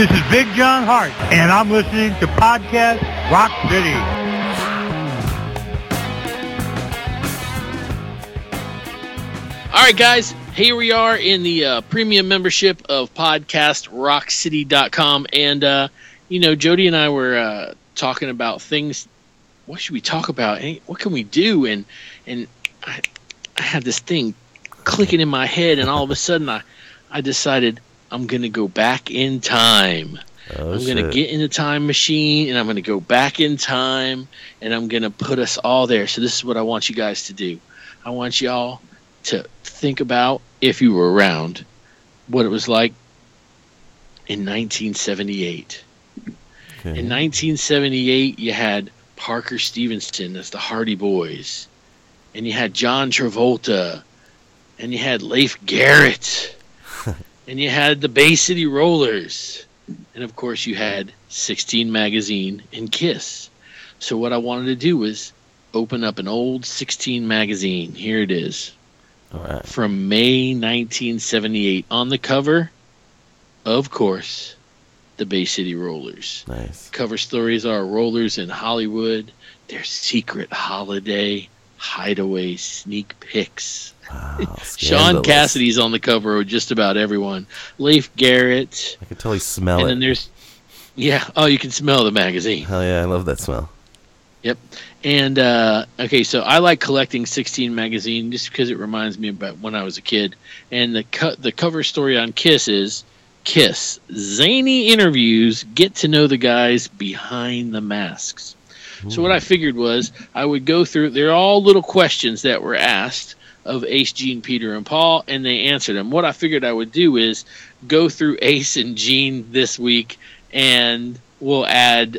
This is Big John Hart, and I'm listening to Podcast Rock City. All right, guys, here we are in the premium membership of podcastrockcity.com. And, Jody and I were talking about things. What should we talk about? Hey, what can we do? And I had this thing clicking in my head, and all of a sudden I decided I'm going to go back in time. I'm going to get in a time machine, and I'm going to go back in time, and I'm going to put us all there. So this is what I want you guys to do. I want y'all to think about, if you were around, what it was like in 1978. Okay. In 1978, you had Parker Stevenson as the Hardy Boys, and you had John Travolta, and you had Leif Garrett, and you had the Bay City Rollers, and of course you had 16 Magazine and Kiss. So what I wanted to do was open up an old 16 Magazine. Here it is. All right. From May 1978. On the cover, of course, the Bay City Rollers. Nice. Cover stories are Rollers in Hollywood, their secret holiday, hideaway sneak pics. Wow, Sean Cassidy's on the cover of just about everyone. Leif Garrett. I can totally smell it. And then there's, you can smell the magazine. Hell yeah, I love that smell. Yep. And, okay, so I like collecting 16 Magazine just because it reminds me about when I was a kid. And the cover story on Kiss is Kiss. Zany interviews, get to know the guys behind the masks. Ooh. So what I figured was I would go through, they're all little questions that were asked of Ace, Gene, Peter, and Paul, and they answered them. What I figured I would do is go through Ace and Gene this week, and we'll add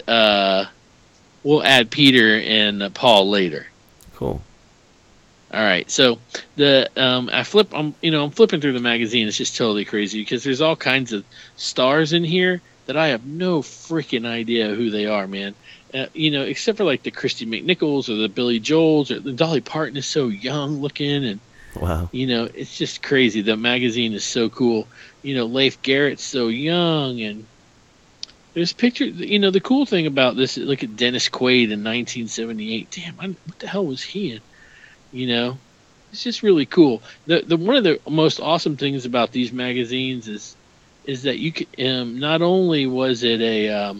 Peter and Paul later. Cool. All right. So I'm flipping through the magazine. It's just totally crazy because there's all kinds of stars in here that I have no freaking idea who they are, man. Except for like the Christy McNichols or the Billy Joels, or the Dolly Parton is so young looking, and wow, it's just crazy. The magazine is so cool. Leif Garrett's so young, and there's pictures. The cool thing about this, look at Dennis Quaid in 1978. Damn, what the hell was he in? It's just really cool. The one of the most awesome things about these magazines is that you can, not only was it a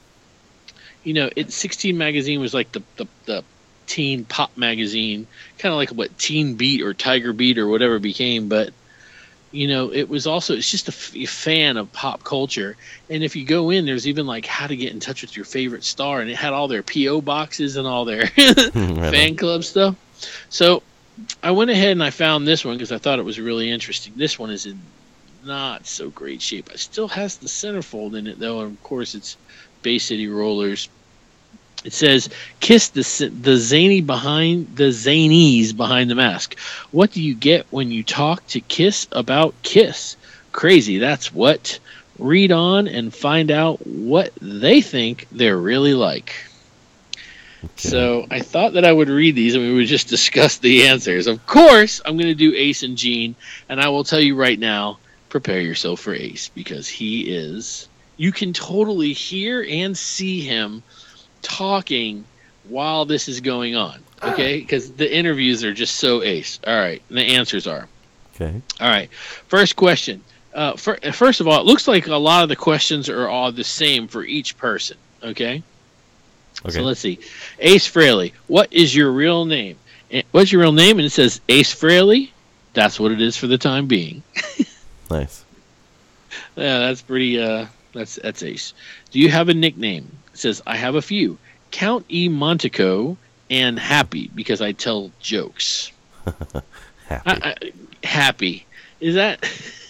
16 Magazine was like the teen pop magazine, kind of like what Teen Beat or Tiger Beat or whatever became, but it was also, it's just a fan of pop culture. And if you go in, there's even like how to get in touch with your favorite star, and it had all their P.O. boxes and all their fan club stuff. So I went ahead and I found this one because I thought it was really interesting. This one is in not so great shape. It still has the centerfold in it though, and of course it's Bay City Rollers. It says, Kiss the zanies behind the mask. What do you get when you talk to Kiss about Kiss? Crazy, that's what. Read on and find out what they think they're really like. Okay. So I thought that I would read these and we would just discuss the answers. Of course, I'm going to do Ace and Gene, and I will tell you right now, prepare yourself for Ace, because he is... You can totally hear and see him talking while this is going on, okay? Because the interviews are just so Ace. All right, and the answers are. Okay. All right, first question. First of all, it looks like a lot of the questions are all the same for each person, okay? So let's see. Ace Frehley, what is your real name? What's your real name? And it says Ace Frehley. That's what it is for the time being. Nice. Yeah, that's pretty... That's Ace. Do you have a nickname? It says, I have a few. Count E. Montico and Happy, because I tell jokes. Happy. Happy. Is that...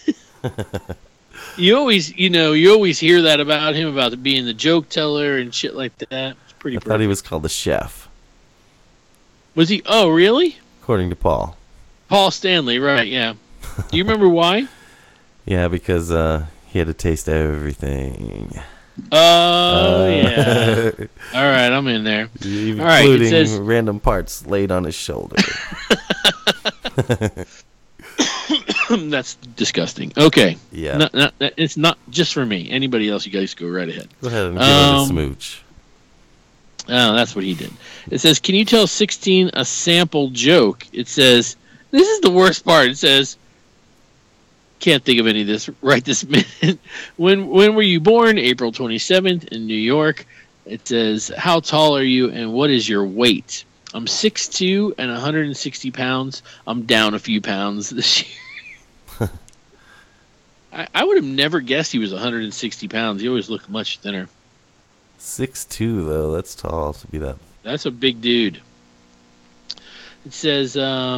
You always hear that about him, about being the joke teller and shit like that. It's pretty. I thought he was called the chef. Was he? Oh, really? According to Paul. Paul Stanley, right? Yeah. Do you remember why? Yeah, because he had to taste everything. Oh, yeah. All right, I'm in there. Including all right, it says, random parts laid on his shoulder. That's disgusting. Okay. Yeah. It's not just for me. Anybody else, you guys go right ahead. Go ahead and give it a smooch. Oh, that's what he did. It says, can you tell 16 a sample joke? It says, this is the worst part. It says, can't think of any of this right this minute. When were you born? April 27th in New York. It says, how tall are you and what is your weight? I'm 6'2" and 160 pounds. I'm down a few pounds this year. I would have never guessed he was 160 pounds. He always looked much thinner. 6'2", though. That's tall to be that. That's a big dude. It says,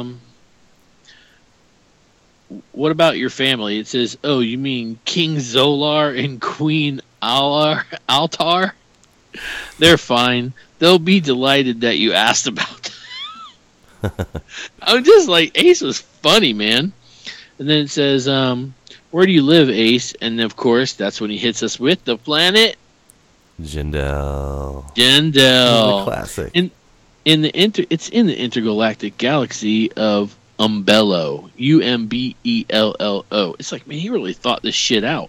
what about your family? It says, oh, you mean King Zolar and Queen Altar? They're fine. They'll be delighted that you asked about them. I'm just like, Ace was funny, man. And then it says, where do you live, Ace? And, of course, that's when he hits us with the planet Jindal. Classic. It's in the intergalactic galaxy of Umbello. Umbello. It's like, man, he really thought this shit out.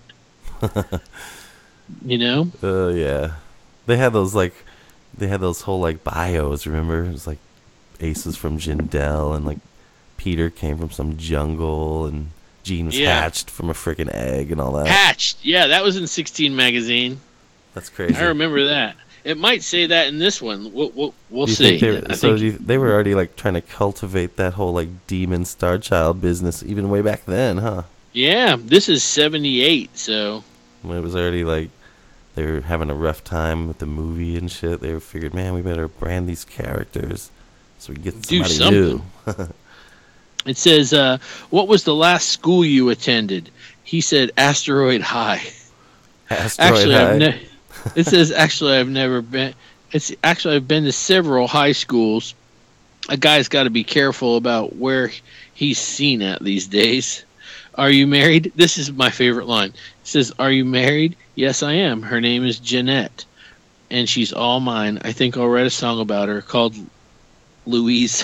You know? Yeah. They had those whole like bios, remember? It was like Ace was from Jindal and like Peter came from some jungle and Gene was hatched from a freaking egg and all that. Hatched. Yeah, that was in 16 magazine. That's crazy. I remember that. It might say that in this one. We'll see. Think they were already like trying to cultivate that whole like demon star child business even way back then, huh? Yeah, this is 78, so it was already like they were having a rough time with the movie and shit. They figured, man, we better brand these characters so we can get somebody new. It says, what was the last school you attended? He said Asteroid High. Asteroid High. It says, I've never been. I've been to several high schools. A guy's got to be careful about where he's seen at these days. Are you married? This is my favorite line. It says, are you married? Yes, I am. Her name is Jeanette, and she's all mine. I think I'll write a song about her called Louise.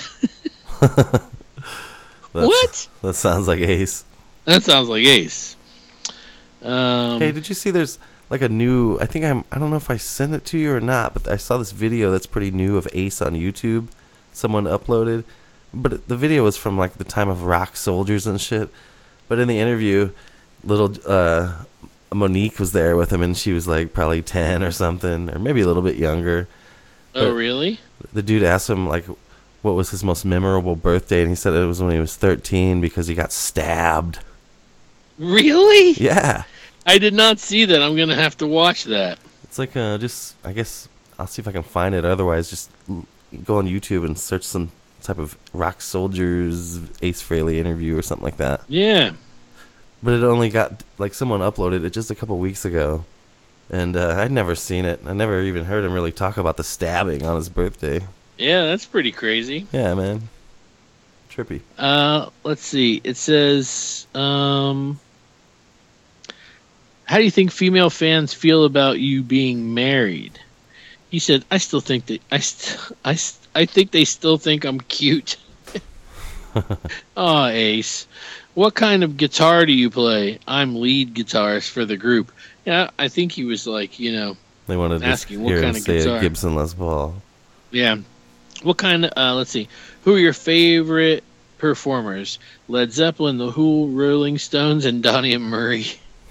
What? That sounds like Ace. That sounds like Ace. Hey, did you see there's like a new, I don't know if I sent it to you or not, but I saw this video that's pretty new of Ace on YouTube. Someone uploaded, but the video was from like the time of Rock Soldiers and shit. But in the interview, little Monique was there with him, and she was like probably 10 or something, or maybe a little bit younger. Oh, really? The dude asked him like what was his most memorable birthday, and he said it was when he was 13 because he got stabbed. Really? Yeah. I did not see that. I'm gonna have to watch that. It's like just, I guess I'll see if I can find it. Otherwise, just go on YouTube and search some type of Rock Soldiers Ace Frehley interview or something like that. Yeah. But it only got, like, someone uploaded it just a couple weeks ago, and I'd never seen it. I never even heard him really talk about the stabbing on his birthday. Yeah, that's pretty crazy. Yeah, man. Trippy. Let's see. It says, how do you think female fans feel about you being married? He said, I still think that I think they still think I'm cute. Oh, Ace. What kind of guitar do you play? I'm lead guitarist for the group. Yeah, I think he was like, they wanted to asking just what hear kind him of say guitar. a Gibson Les Paul. Yeah. What kind of, let's see. Who are your favorite performers? Led Zeppelin, The Who, Rolling Stones, and Donnie and Murray.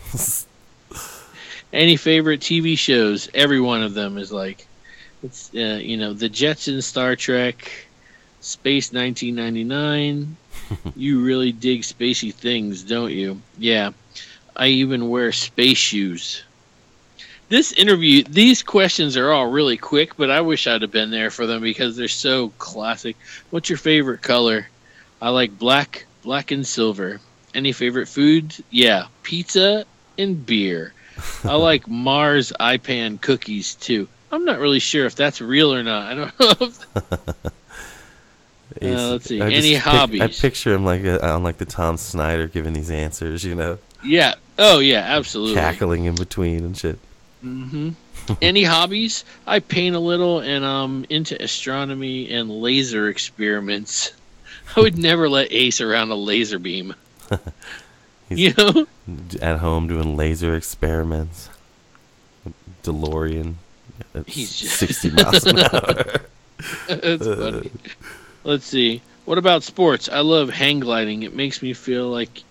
Any favorite TV shows? Every one of them is like, it's The Jetsons, Star Trek, Space 1999. You really dig spacey things, don't you? Yeah. I even wear space shoes. This interview, these questions are all really quick, but I wish I'd have been there for them because they're so classic. What's your favorite color? I like black and silver. Any favorite foods? Yeah, pizza and beer. I like Mars Ipan cookies too. I'm not really sure if that's real or not. I don't know. Let's see. Any hobbies? I picture him like on like the Tom Snyder giving these answers, Yeah. Oh yeah, absolutely. Cackling in between and shit. Mm-hmm. Any hobbies? I paint a little, and I'm into astronomy and laser experiments. I would never let Ace around a laser beam. He's at home doing laser experiments. DeLorean. He's just 60 miles an hour. That's funny. Let's see. What about sports? I love hang gliding. It makes me feel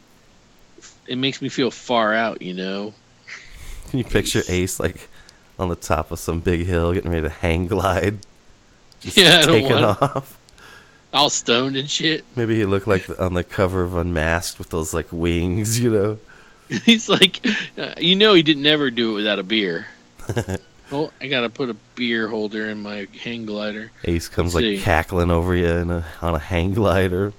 far out, you know. Can you picture Ace like on the top of some big hill getting ready to hang glide? Just taking off. All stoned and shit. Maybe he looked like on the cover of Unmasked with those like wings, you know. He's like, he didn't never do it without a beer. Oh, I gotta put a beer holder in my hang glider. Ace comes cackling over you on a hang glider.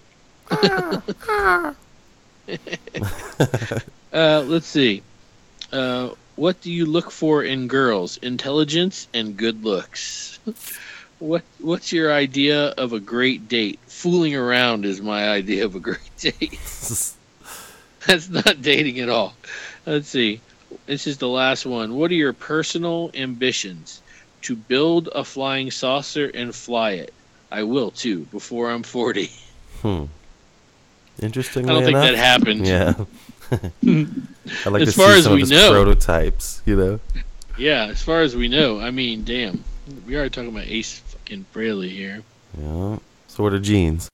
Let's see. What do you look for in girls? Intelligence and good looks. What's your idea of a great date? Fooling around is my idea of a great date. That's not dating at all. Let's see. This is the last one. What are your personal ambitions? To build a flying saucer and fly it. I will too, before I'm 40. Interestingly I don't think that happened. Yeah. I like to see some of his prototypes, you know? Yeah, as far as we know. I mean, damn. We are talking about Ace fucking Frehley here. Yeah. So what are jeans?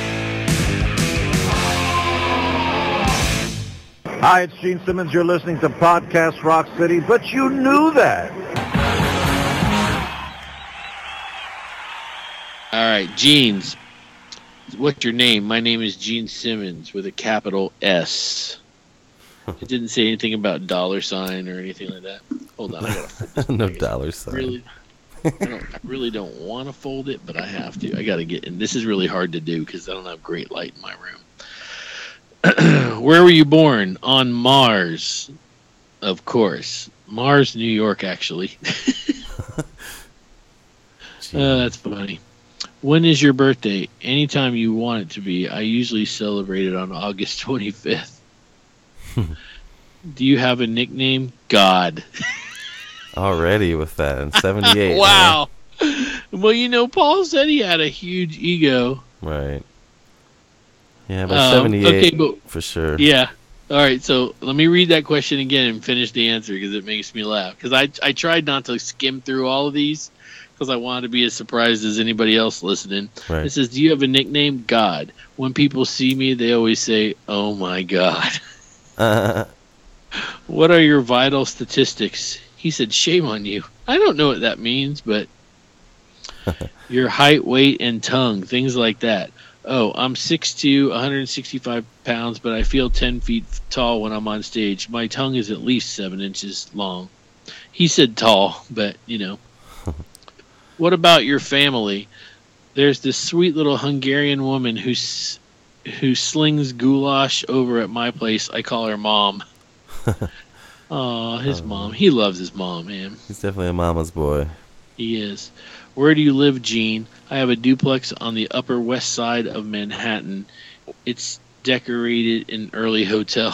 Hi, it's Gene Simmons. You're listening to Podcast Rock City, but you knew that. All right, Gene's. What's your name? My name is Gene Simmons with a capital S. It didn't say anything about $sign or anything like that. Hold on, I gotta fold this. No $sign. Really, I really don't want to fold it, but I have to. I gotta get in. This is really hard to do because I don't have great light in my room. Where were you born? On Mars, of course. Mars, New York, actually. That's funny. When is your birthday? Anytime you want it to be. I usually celebrate it on August 25th. Do you have a nickname? God. Already with that in 78. Wow. Huh? Well, Paul said he had a huge ego. Right. Yeah, but 78 for sure. Yeah. All right, so let me read that question again and finish the answer because it makes me laugh. Because I tried not to skim through all of these because I wanted to be as surprised as anybody else listening. Right. It says, do you have a nickname? God. When people see me, they always say, oh, my God. What are your vital statistics? He said, shame on you. I don't know what that means, but your height, weight, and tongue, things like that. Oh, I'm 6'2", 165 pounds, but I feel 10 feet tall when I'm on stage. My tongue is at least 7 inches long. He said tall, but, What about your family? There's this sweet little Hungarian woman who slings goulash over at my place. I call her Mom. Oh, his mom. He loves his mom, man. He's definitely a mama's boy. He is. Where do you live, Gene? I have a duplex on the Upper West Side of Manhattan. It's decorated an early hotel.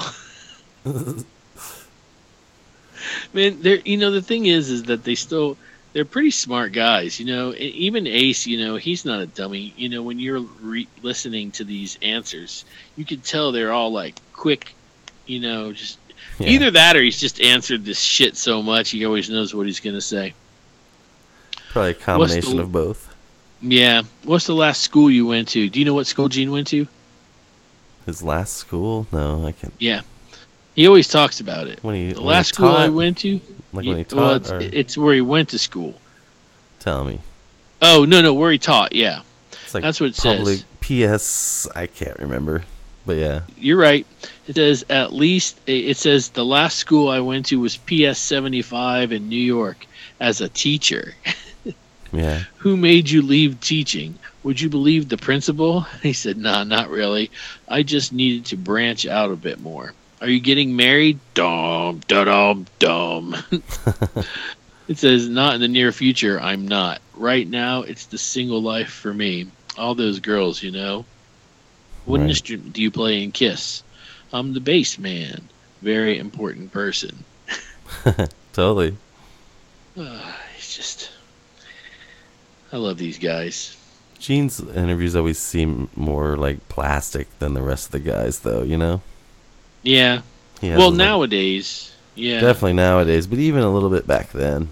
Man, the thing is that they're pretty smart guys, Even Ace, he's not a dummy. When you're listening to these answers, you can tell they're all like quick, just either that or he's just answered this shit so much he always knows what he's going to say. Probably a combination of both. Yeah. What's the last school you went to? Do you know what school Gene went to? His last school? No, I can't. Yeah. He always talks about it. The last school I went to? Like when he taught? It's where he went to school. Tell me. Oh, no, where he taught, yeah. It's like that's what it probably says. PS, I can't remember. But yeah. You're right. It says the last school I went to was PS 75 in New York as a teacher. Yeah. Who made you leave teaching? Would you believe the principal? He said, nah, not really. I just needed to branch out a bit more. Are you getting married? Dum, da-dum, dum. It says, not in the near future, I'm not. Right now, it's the single life for me. All those girls, What instrument do you play in Kiss? I'm the bass man. Very important person. Totally. It's just... I love these guys. Gene's interviews always seem more like plastic than the rest of the guys, though, Yeah. Well, nowadays, yeah. Definitely nowadays, but even a little bit back then.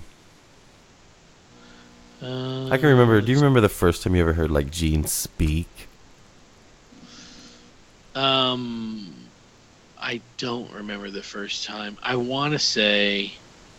I can remember. Do you remember the first time you ever heard like Gene speak? I don't remember the first time. I want to say,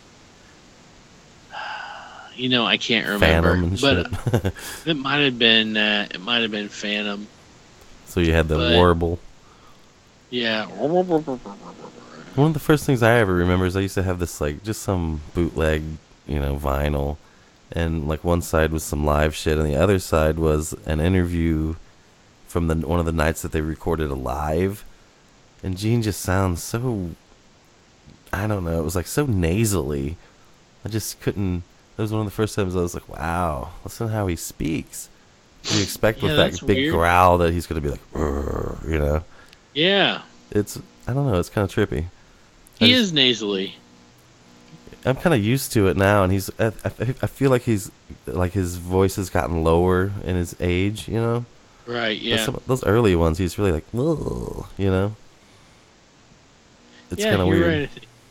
I can't remember, Phantom and but it might have been. It might have been Phantom. So you had the warble. Yeah. One of the first things I ever remember is I used to have this like just some bootleg, vinyl, and like one side was some live shit, and the other side was an interview from one of the nights that they recorded live. And Gene just sounds so, I don't know, it was like so nasally. I just couldn't, that was one of the first times I was like, wow, listen to how he speaks. You expect with that big weird growl that he's going to be like, Yeah. I don't know, it's kind of trippy. He is nasally. I'm kind of used to it now, and I feel like his voice has gotten lower in his age, Right, yeah. But those early ones, he's really like, It's kind of weird.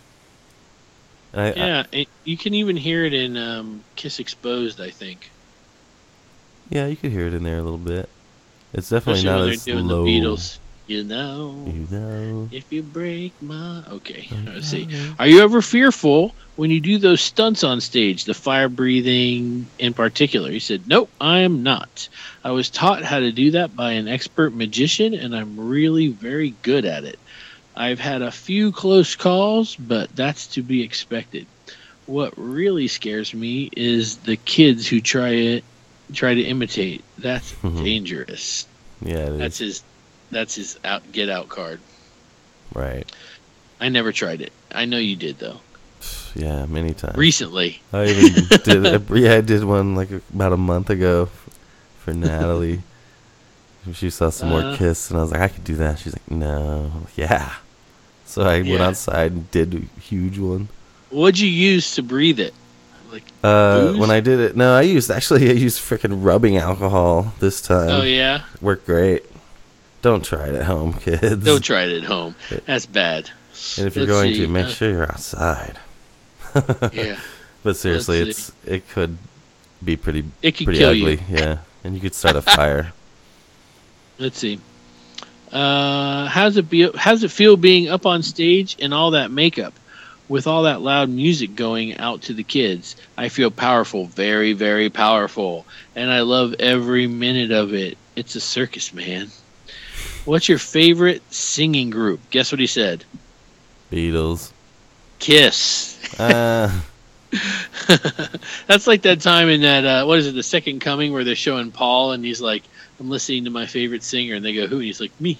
Right. You can even hear it in Kiss Exposed, I think. Yeah, you could hear it in there a little bit. It's definitely especially not as doing low. The Beatles. You know, if you break my... Okay, let's see. Are you ever fearful when you do those stunts on stage, the fire breathing in particular? He said, nope, I am not. I was taught how to do that by an expert magician, and I'm really very good at it. I've had a few close calls, but that's to be expected. What really scares me is the kids who try to imitate. That's dangerous. Yeah, that's his get out card. Right. I never tried it. I know you did though. Yeah, many times. Recently. I even did. I did one like about a month ago for Natalie. She saw some more Kiss, and I was like, I could do that. She's like, no. Yeah. So I went outside and did a huge one. What'd you use to breathe it? Like booze? When I did it, no, I used freaking rubbing alcohol this time. Oh yeah, worked great. Don't try it at home, kids. Don't try it at home. That's bad. And if you're going to, make sure you're outside. Yeah. But seriously, it could be pretty kill ugly. You. Yeah, and you could start a fire. Let's see. How's it feel being up on stage in all that makeup, with all that loud music going out to the kids? I feel powerful, very, very powerful, and I love every minute of it. It's a circus, man. What's your favorite singing group? Guess what he said? Beatles. Kiss. That's like that time in that, what is it, The Second Coming, where they're showing Paul, and he's like, I'm listening to my favorite singer, and they go, who? And he's like, me.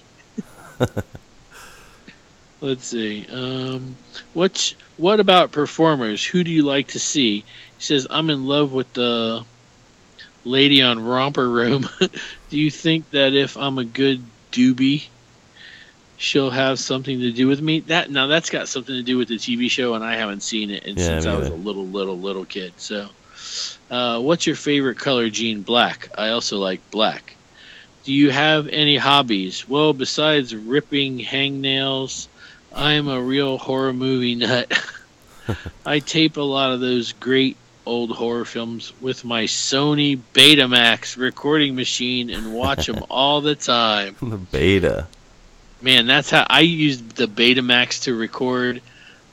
Let's see. What about performers? Who do you like to see? He says, I'm in love with the lady on Romper Room. Do you think that if I'm a good doobie, she'll have something to do with me? That's got something to do with the TV show, and I haven't seen it since I was a little kid. So, what's your favorite color, Gene? Black. I also like black. Do you have any hobbies? Well, besides ripping hangnails, I'm a real horror movie nut. I tape a lot of those great old horror films with my Sony Betamax recording machine and watch them all the time. The Beta. Man, that's how I used the Betamax to record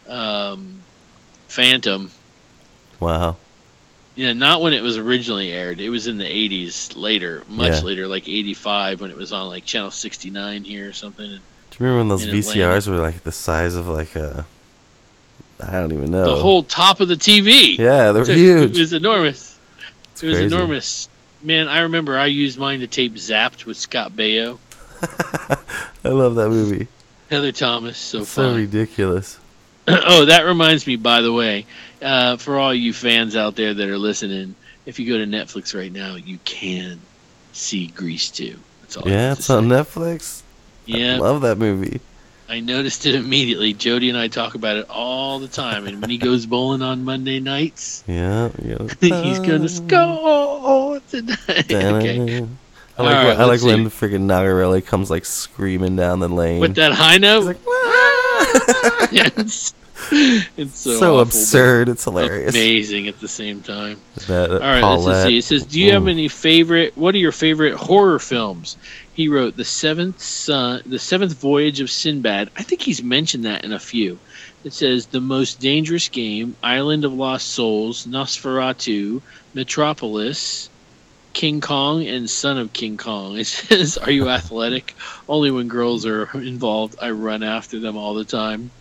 Phantom. Wow. Yeah, not when it was originally aired. It was in the 80s later, much later, like 85 when it was on like Channel 69 here or something. Do you remember when those VCRs were like the size of like a... I don't even know. The whole top of the TV. Yeah, they were huge. It was enormous. It was enormous. Man, I remember I used mine to tape Zapped with Scott Baio. I love that movie. Heather Thomas, so ridiculous. Oh, that reminds me, by the way, for all you fans out there that are listening, if you go to Netflix right now, you can see Grease 2. That's all it's on Netflix? Yeah. I love that movie. I noticed it immediately. Jody and I talk about it all the time. And when he goes bowling on Monday nights, yeah. He's going to score tonight. Okay. I like when freaking Nagarelli comes like screaming down the lane with that high note. He's like, It's so awful, absurd. It's hilarious. Amazing at the same time. That, all right, let's see. It says, do you have any what are your favorite horror films? He wrote The Seventh Voyage of Sinbad. I think he's mentioned that in a few. It says The Most Dangerous Game, Island of Lost Souls, Nosferatu, Metropolis, King Kong, and Son of King Kong. It says, are you athletic? Only when girls are involved. I run after them all the time.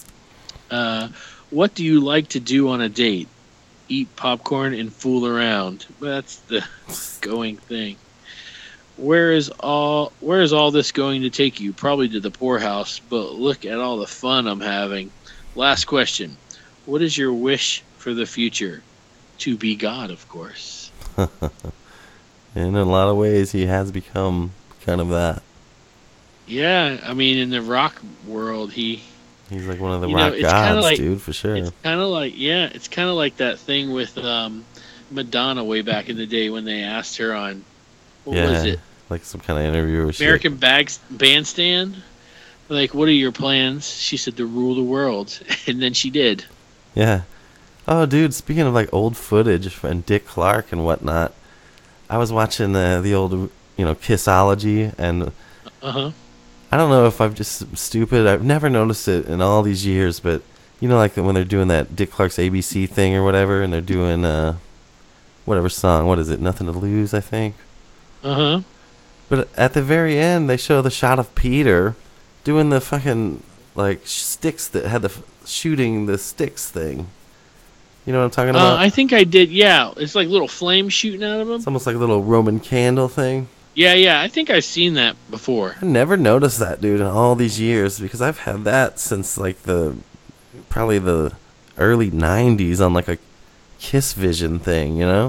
What do you like to do on a date? Eat popcorn and fool around. That's the going thing. Where is all this going to take you? Probably to the poorhouse, but look at all the fun I'm having. Last question. What is your wish for the future? To be God, of course. In a lot of ways, he has become kind of that. Yeah, I mean, in the rock world, he's like one of the rock gods, dude, for sure. It's kind of like, it's kind of like that thing with Madonna way back in the day when they asked her on, what was it? Like some kind of interview. American Bandstand? Like, what are your plans? She said to rule the world, and then she did. Yeah. Oh, dude, speaking of like old footage and Dick Clark and whatnot, I was watching the old, Kissology, and I don't know if I'm just stupid. I've never noticed it in all these years, but like when they're doing that Dick Clark's ABC thing or whatever, and they're doing whatever song. What is it? Nothing to Lose, I think. But at the very end, they show the shot of Peter doing the fucking like sticks that had the shooting the sticks thing. You know what I'm talking about? I think I did. Yeah, it's like little flames shooting out of them. It's almost like a little Roman candle thing. Yeah. I think I've seen that before. I never noticed that, dude, in all these years, because I've had that since like probably the early '90s on like a Kiss Vision thing. Yeah.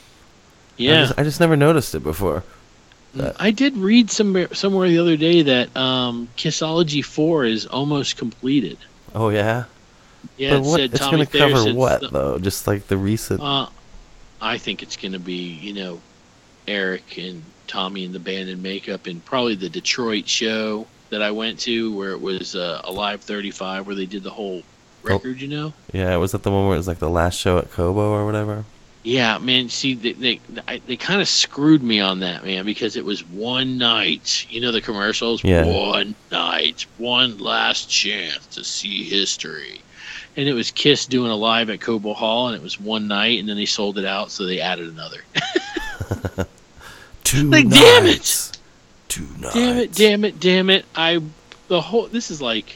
I just never noticed it before. I did read somewhere the other day that Kissology 4 is almost completed. Oh yeah. Yeah, but it's going to cover what though? Just like the recent. I think it's going to be Eric and Tommy and the band in makeup, and probably the Detroit show that I went to where it was Alive 35, where they did the whole record. Yeah, was that the one where it was like the last show at Kobo or whatever? Yeah, man. See, they kind of screwed me on that, man, because it was one night. The commercials. Yeah. One night, one last chance to see history, and it was Kiss doing a live at Cobo Hall, and it was one night, and then they sold it out, so they added another. Two nights. Damn it! 2 nights. Damn it! This is like.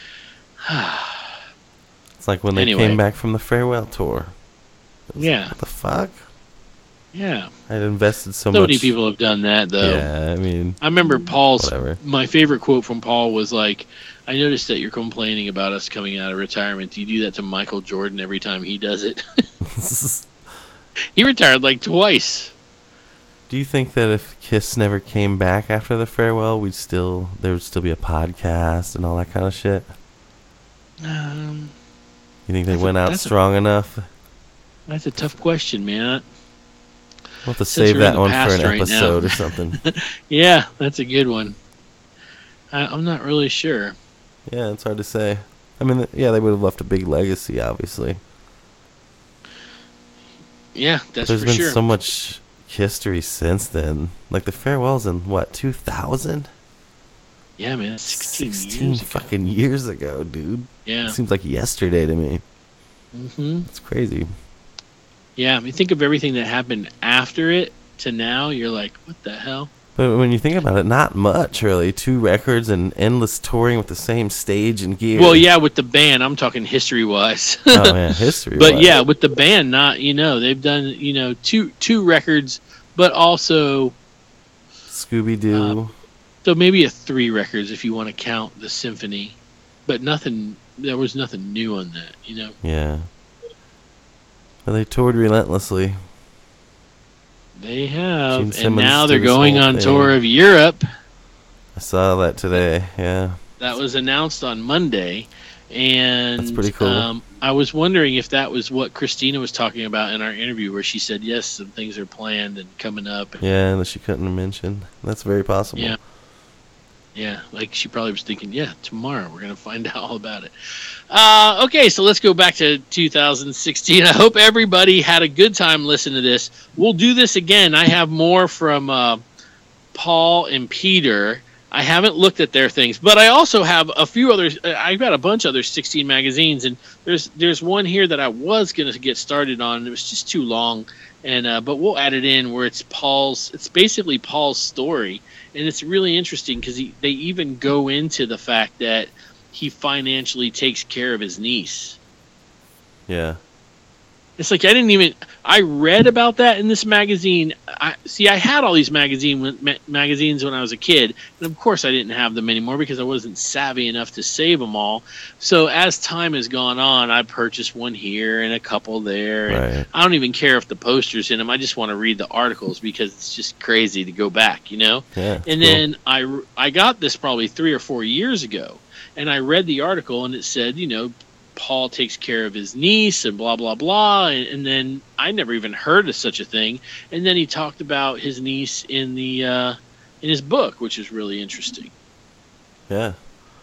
It's like when they came back from the farewell tour. Yeah. What the fuck? Yeah. I'd invested so much. So many people have done that, though. Yeah, I mean. I remember whatever. My favorite quote from Paul was like, I noticed that you're complaining about us coming out of retirement. Do you do that to Michael Jordan every time he does it? He retired like twice. Do you think that if Kiss never came back after the farewell, there would still be a podcast and all that kind of shit? You think they went out strong enough? That's a tough question, man. We'll have to save that one for an episode or something. Yeah, that's a good one. I'm not really sure. Yeah, it's hard to say. I mean, yeah, they would have left a big legacy, obviously. Yeah, that's for sure. There's been so much history since then. Like the farewell's in, 2000? Yeah, man, 16 fucking years ago, dude. Yeah. It seems like yesterday to me. Mm-hmm. It's crazy. Yeah, I mean, think of everything that happened after it to now. You're like, what the hell? But when you think about it, not much, really. 2 records and endless touring with the same stage and gear. Well, yeah, with the band, I'm talking history-wise. Oh, yeah, history-wise. But, yeah, with the band, they've done, 2 records, but also... Scooby-Doo. So maybe 3 records if you want to count the symphony. But there was nothing new on that, Yeah. Well, they toured relentlessly. They have, and now they're going on tour of Europe. I saw that today, yeah. That was announced on Monday, and that's pretty cool. I was wondering if that was what Christina was talking about in our interview, where she said, yes, some things are planned and coming up. Yeah, that she couldn't mention. That's very possible. Yeah. Yeah, like she probably was thinking, yeah, tomorrow we're going to find out all about it. Okay, so let's go back to 2016. I hope everybody had a good time listening to this. We'll do this again. I have more from Paul and Peter. I haven't looked at their things, but I also have a few others. I've got a bunch of other 16 magazines, and there's one here that I was going to get started on. And it was just too long, and but we'll add it in where it's Paul's. It's basically Paul's story, and it's really interesting because they even go into the fact that he financially takes care of his niece. Yeah. It's like I read about that in this magazine. I had all these magazines when I was a kid, and of course I didn't have them anymore because I wasn't savvy enough to save them all. So as time has gone on, I purchased one here and a couple there. Right. And I don't even care if the poster's in them. I just want to read the articles because it's just crazy to go back, Yeah. And cool. then I got this probably 3 or 4 years ago, and I read the article, and it said, Paul takes care of his niece and blah, blah, blah. And then I never even heard of such a thing. And then he talked about his niece in his book, which is really interesting. Yeah.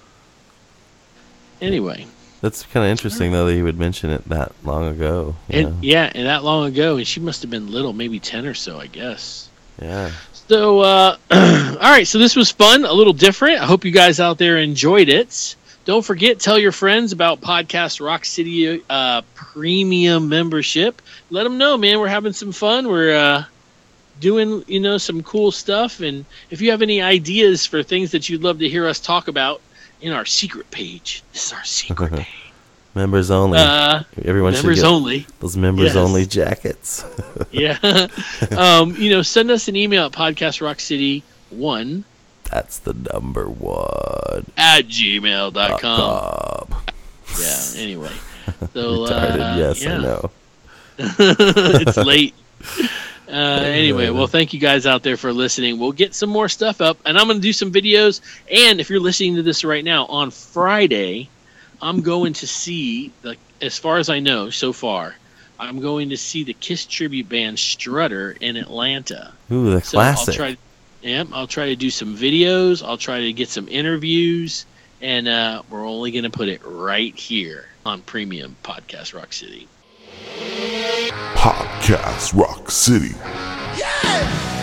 Anyway. That's kind of interesting, though, that he would mention it that long ago. And that long ago. And she must have been little, maybe 10 or so, I guess. Yeah. So, all right. So this was fun, a little different. I hope you guys out there enjoyed it. Don't forget, tell your friends about Podcast Rock City premium membership. Let them know, man. We're having some fun. We're doing, some cool stuff. And if you have any ideas for things that you'd love to hear us talk about in our secret page, this is our secret page. Members only. Everyone members should get only. Those members only jackets. Yeah. Send us an email at podcastrockcity1. That's the number 1 at gmail.com. Yeah, anyway. So, retarded, yes, yeah. I know. It's late. Anyway, well, thank you guys out there for listening. We'll get some more stuff up, and I'm going to do some videos. And if you're listening to this right now, on Friday, I'm going to see, as far as I know so far, I'm going to see the Kiss tribute band Strutter in Atlanta. Ooh, the classic. I'll try to do some videos. I'll try to get some interviews, and we're only going to put it right here on Premium Podcast Rock City. Podcast Rock City. Yeah!